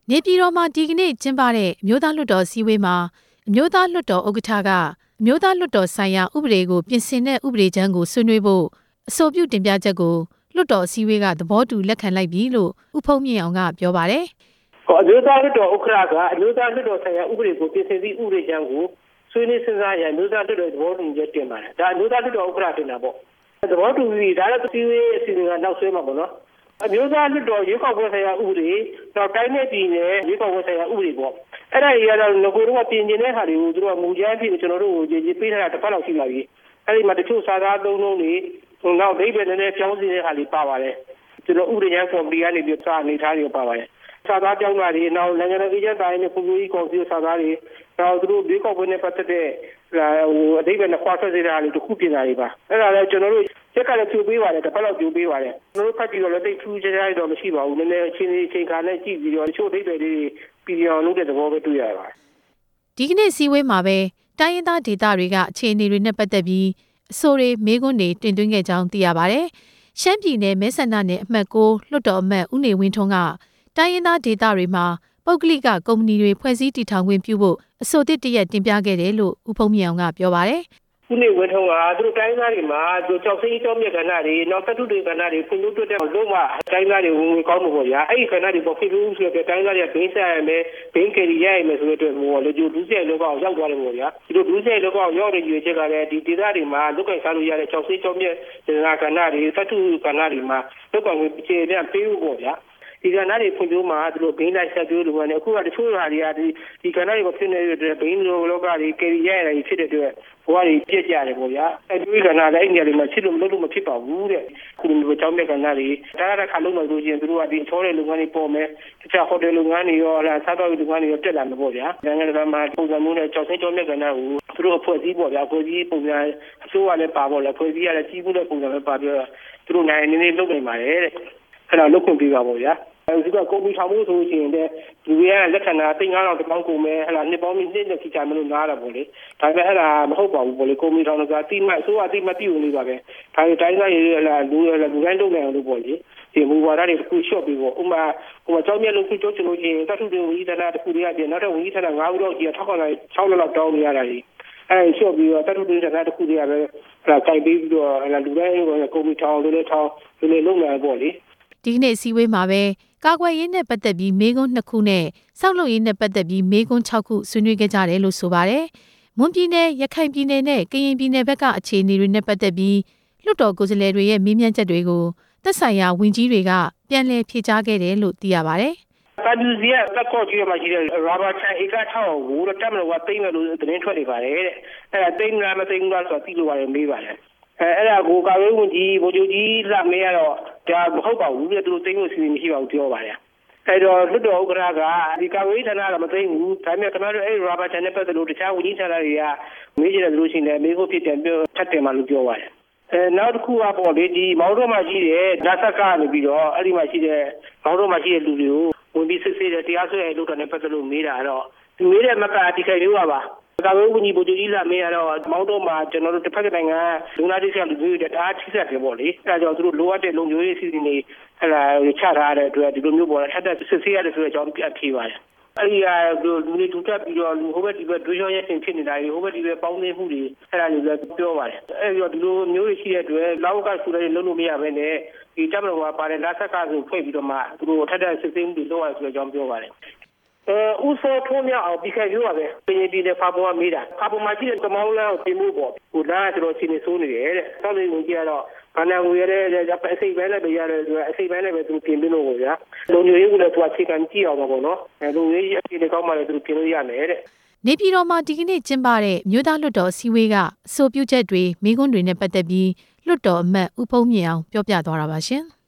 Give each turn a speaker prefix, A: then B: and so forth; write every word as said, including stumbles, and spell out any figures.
A: နေပြည်တော်မှာဒီကနေ့ကျင်းပတဲ့အမျိုးသားလွှတ်တော်စည်းဝေးမှာအမျိုးသားလွှတ်တော်ဥက္ကဋ္ဌကအမျိုးသားလွှတ်တော်ဆိုင်ရာဥပဒေကိုပြင်ဆင်တဲ့ဥပဒေကြမ်းကိုဆွေးနွေးဖို့အဆိုပြုတင်ပြချက်ကိုလွှတ်တော်စည်းဝေးကသဘောတူလက်ခံလိုက်ပြီလို့ဦးဖုံးမြင့်အောင်ကပြောပါတယ်
B: ။အမျိုးသားလွှတ်တော်ဥက္ကဋ္ဌကအမျိုးသားလွှတ်တော်ဆိုင်ရာဥပဒေကိုပြင်ဆင်သည့်ဥပဒေကြမ်းကိုဆွေးနွေးစဉ်းစားရန်အမျိုးသားလွှတ်တော်သဘောတူချက်တင်ပါတယ်။ဒါအမျိုးသားလွှတ်တော်ဥက္ကဋ္ဌတင်တာပေါ့။သဘောတူပြီးဒါလည်းစည်းဝေးအစီအစဉ်ကနောက်ဆွဲမှာပေါ့နော်။အမျိုးသားလွှတ်တော်ရွေးကောက်ပွဲဆိုင်ရာဥပဒေနောက်တိုင်းနဲ့ပြည်နယ်ရွေးကောက်ပွဲဆိုင်ရာဥပဒေပေါ့အဲ့ဒါကြီးကတော့ငကိုတော့ပြင်ကျင်တဲ့ဟာတွေကိုသူတို့ကမူကြမ်းဖြစ်ကျွန်တော်တို့ကိုကြည်ပေးထားတာတစ်ပတ်လောက်ရှိလာပြီအဲ့ဒီမှာတချို့စာသားသုံးလုံးတွေနောက်ဒိဗယ်နည်းနည်းပြောင်းစီတဲ့ဟာတွေပါပါတယ်ကျွန်တော်ဥပဒေကြမ်းကော်မတီကနေပြီးစာအနေထားတွေပါပါတယ်စာသားပြောင်းတာတွေနောက်နိုင်ငံတော်အေဂျင့်တိုင်းနဲ့ပုံစံကြီးကောင်စီစာသားတွေနောက်သူတို့ရွေးကောက်ပွဲနဲ့ပတ်သက်တဲ့ဟိုအဒိဗယ်နဲ့ခွာဆွဲစေတာတွေတခုပြင်တာတွေပါအဲ့ဒါလည်းကျွန်တော်တို့ချက်ကလည်းပြပေးပါတယ်တစ်ပတ်လောက်ပြပေးပါတယ်ကျွန်တော်တို့ဖတ်ပြီးတော့လည်းတိတ်ထူးခြားခြားတော့မရှိပါဘူးနည်းနည်းအချင်းချင်းချိန်ခါနဲ့ကြည့်ပြီးတော့တချို့ဒိဗယ်တွေပြည်အောင်လုပ်တဲ့သဘောပဲတွေ့ရပါတယ်
A: ဒီကနေ့စည်းဝေးမှာပဲတိုင်းရင်းသားဒေသတွေကအခြေအနေတွေနဲ့ပတ်သက်ပြီးအဆိုတွေမေးခွန်းတွေတင်သွင်းခဲ့ကြောင်းသိရပါတယ်ရှမ်းပြည်နယ်မဲဆန္ဒနယ်အမှတ်ကိုလွှတ်တော်အမတ်ဦးနေဝင်းထွန်းကတိုင်းရင်းသားဒေသတွေမှာပုဂ္ဂလိကကုမ္ပဏီတွေဖွဲ့စည်းတည်ထောင်ခွင့်ပြုဖို့အဆိုသစ်တရက်တင်ပြခဲ့တယ်လို့ဦးဖုံးမြင့်အောင်ကပြောပါတယ်
B: ဦးနေဝင်းထွန်းကသူတို့တိုင်းသားတွေမှာသူကြောက်စိမ်းကြောက်မြက်ကဏ္ဍတွေနောက်တတုတွေကဏ္ဍတွေဖွံ့ဖြိုးတိုးတက်လို့မှတိုင်းသားတွေဝင်ဝင်ကောင်းမှာပေါ့ဗျာအဲ့ဒီကဏ္ဍတွေပေါ်ဖွံ့ဖြိုးဆိုတဲ့တိုင်းသားတွေကဘင်းဆက်ရမယ်ဘင်းကယ်ရီရရမယ်ဆိုတဲ့အတွက်ဟိုလေကျိုးဒုစရိုက်လောကအောင်ရောက်သွားတယ်ပေါ့ဗျာဒီလိုဒုစရိုက်လောကအောင်ရောက်တဲ့ရွေးချက်ကလည်းဒီဒေသတွေမှာလုတ်ကင်စားလို့ရတဲ့ကြောက်စိမ်းကြောက်မြက်ကဏ္ဍတွေတတုကဏ္ဍတွေမှာလုတ်ကင်ကိုအခြေအနေပေးဖို့ပေါ့ဗျာဒီကဏ္ဍတွေဖွံ့ဖြိုးမှာသူတို့ဘင်းလိုက်ဆက်ပြိုးလို့ရတယ်အခုကတချို့ဟာတွေကဒီဒီကဏ္ဍတွေကိုဖြစ်နေတဲ့အတွက်ဘင်းလိုလောကတွေကယ်ရီရရဖြစ်တဲ့အတွက်ဘဝတွေပြည့်ကြတယ်ပေါ့ဗျာအဲဒီကဏ္ဍလည်းအဲ့ဒီနေရာတွေမှာဖြစ်လို့မလုပ်လို့မဖြစ်ပါဘူးတဲ့အခုလိုကြောင်းတဲ့ကဏ္ဍတွေဒါရတဲ့ခါလုံးမှဆိုရင်သူတို့ကဒီချောတဲ့လုပ်ငန်းတွေပေါ်မယ်တခြားဟိုတယ်လုပ်ငန်းတွေရောစားတော့လုပ်ငန်းတွေရောတက်လာမှာပေါ့ဗျာနိုင်ငံတကာမှာပုံစံမျိုးနဲ့ကြောက်စိတ်ကြောင်းတဲ့ကဏ္ဍကိုသူတို့အဖွဲ့အစည်းပေါ့ဗျာအဖွဲ့အစည်းပုံစံအစိုးရလည်းပါပေါ့လေအဖွဲ့အစည်းကလည်းကြီးမှုတဲ့ပုံစံပဲပါပြီးတော့သူတို့နိုင်နေနေလုပ်နေပါတယ်တဲ့အဲ့ဒါလုပ်ခွင့်ပေးပါပေါ့ဗျာအဲဒီကကုမ္ပဏီထောင်ဖို့ဆိုရင်လည်းလူတွေကလက်ခံတာတိတ်ငါးတော့တစ်ပေါင်းကုန်မယ်ဟဲ့လားနှစ်ပေါင်းနှစ်နှစ်ချီချာမလို့နားတာပေါ့လေဒါပေမဲ့အဲ့ဒါမဟုတ်ပါဘူးပေါ့လေကုမ္ပဏီထောင်ကတိမတ်ဆိုအတိမတ်တိကိုနေပါပဲဒါတွေတိုင်းသားရေးဟဲ့လားလူလူတိုင်းလုပ်နေအောင်လို့ပေါ့လေဒီမူဝါဒတွေတစ်ခုရှော့ပြီးပေါ့ဥမာဟိုကြောင်းမြက်လုံးခုကြောချလို့ချင်းတတ်ထုတွေဝီးဌာနတစ်ခုတွေကပြင်နောက်တော့ဝီးဌာနငါးခုတော့ကြီးထောက်ခံလိုက်၆လလောက်တောင်းနေရတာကြီးအဲရှော့ပြီးတော့တတ်ထုတွေဌာနတစ်ခုတွေကပဲဟဲ့လားကြိုက်ပြီးတော့ဟဲ့လားလူတိုင်းကုမ္ပဏီထောင်လို့လည်းထောင်လို့လည်းလုပ်နေပေါ့လေ
A: ဒီကနေ့အစည်းအဝေးမှာပဲကာကွယ်ရေးနဲ့ပတ်သက်ပြီးမေးခွန်းနှစ်ခုနဲ့စောက်လုပ်ရေးနဲ့ပတ်သက်ပြီးမေးခွန်း၆ခုဆွေးနွေးခဲ့ကြတယ်လို့ဆိုပါတယ်။မွန်ပြည်နယ်၊ရခိုင်ပြည်နယ်နဲ့ကရင်ပြည်နယ်ဘက်ကအခြေအနေတွေနဲ့ပတ်သက်ပြီးလွှတ်တော်ကိုယ်စားလှယ်တွေရဲ့မေးမြန်းချက်တွေကိုသက်ဆိုင်ရာဝန်ကြီးတွေကပြန်လည်ဖြေကြားခဲ့တယ်လို့သိရပါတယ်
B: ။တာဒူစီကလက်ကော့ကြီးမှာရှိတဲ့ရာဘာချန်ဧက၆ကိုတော့တက်မလို့ကတိတ်မယ်လို့သတင်းထွက်နေပါတယ်တဲ့။အဲ့ဒါတိတ်မလားမတိတ်ဘူးလားဆိုတော့သိလို့ရတယ်မေးပါတယ်။အဲအဲ့ဒါကိုကာဝေးဝန်ကြီးဗိုလ်ချုပ်ကြီးလာမေးရတော့ဒါမဟုတ်ပါဘူးတဲ့သူတို့သိလို့စီစဉ်မရှိပါဘူးပြောပါတယ်အဲ့တော့လွှတ်တော်ဥက္ကဋ္ဌကဒီကာဝေးဌာနကမသိဘူးဒါပေမဲ့ခင်ဗျားတို့အဲ့ရာဘာချန်နဲ့ပတ်သက်လို့တခြားဝန်ကြီးဌာနတွေကမေးကြတယ်လို့ရှိရင်မေးဖို့ဖြစ်တယ်ပြောထပ်တယ်မှလို့ပြောပါတယ်အဲနောက်တစ်ခုကပေါ့လေဒီမောင်တို့မှာရှိတဲ့ဓာတ်ဆက်ကနေပြီးတော့အဲ့ဒီမှာရှိတဲ့မောင်တို့မှာရှိတဲ့လူတွေကိုဝင်ပြီးစစ်ဆေးတဲ့တရားစွဲတဲ့လုပ်တာနဲ့ပတ်သက်လို့မေးတာတော့သူမေးတဲ့မကတိခိုင်လို့ပါကာဝေးဝန်ကြီးဗိုလ်ချုပ်ကြီးလာမေးရတော့မောင်တို့မှာကျွန်တော်တို့တစ်ဖက်ကနိုင်ငံလူနာတိကျလူမျိုးတွေတအားထိစက်တယ်ပေါ့လေအဲဒါကြောင့်သူတို့လိုအပ်တဲ့လုံခြုံရေးစီစဉ်နေအဲ့ဒါချထားတဲ့အတွက်ဒီလိုမျိုးပေါ်ထပ်ထပ်စစ်ဆေးရတယ်ဆိုတဲ့အကြောင်းပြဖြေပါတယ်အဲ့ဒီကလူတွေတူတက်ပြီးတော့လူဟိုဘက်ဒီဘက်ဒွေးရောရဲတင်ဖြစ်နေတာတွေဟိုဘက်ဒီဘက်ပေါင်းနေမှုတွေအဲ့ဒါတွေလည်းပြောပါတယ်အဲ့ဒီတော့ဒီလိုမျိုးရှိတဲ့အတွက်လောက်ကဆူတယ်လုံးလို့မရဘဲနဲ့ဒီတက်မလို့ပါတဲ့လက်ဆက်ကဆိုဖွဲ့ပြီးတော့မှသူတို့ထပ်ထပ်စစ်ဆေးမှုတွေလုပ်ရဆိုတဲ့အကြောင်းပြောပါတယ်အဲဥစောထုံးမြောက်အောင်ပြီးခဲ့ရောပဲပြည်ပြည်နဲ့ဖာပေါ်မှာမိတာဖာပေါ်မှာရှိတဲ့တမောင်းလမ်းကိုပြင်ဖို့ပေါ့ဟိုလားကျွန်တော်ရှင်းနေဆိုးနေတယ်တဲ့ဆောက်လေးဝင်ကြရတော့ဘာနာငွေရတဲ့အစိပ်ပဲလည်းပြရတယ်ဆိုတော့အစိပ်ပဲလည်းပဲသူပြင်ပြလို့ပေါ့ဗျာလုံခြုံရေးကလည်းသူကချိန်ခံကြည့်အောင်ပါပေါ့နော်အဲလုံခြုံရေးအခြေအနေကောင်းမှလည်းသူပြင်လို့ရမယ်တဲ့
A: နေပြည်တော်မှာဒီကနေ့ကျင်းပတဲ့မြို့သားလွှတ်တော်အစည်းအဝေးကအဆိုပြုချက်တွေမိကွန်းတွေနဲ့ပတ်သက်ပြီးလွှတ်တော်အမတ်ဦးဖုံးမြင့်အောင်ပြောပြသွားတာပါရှင်။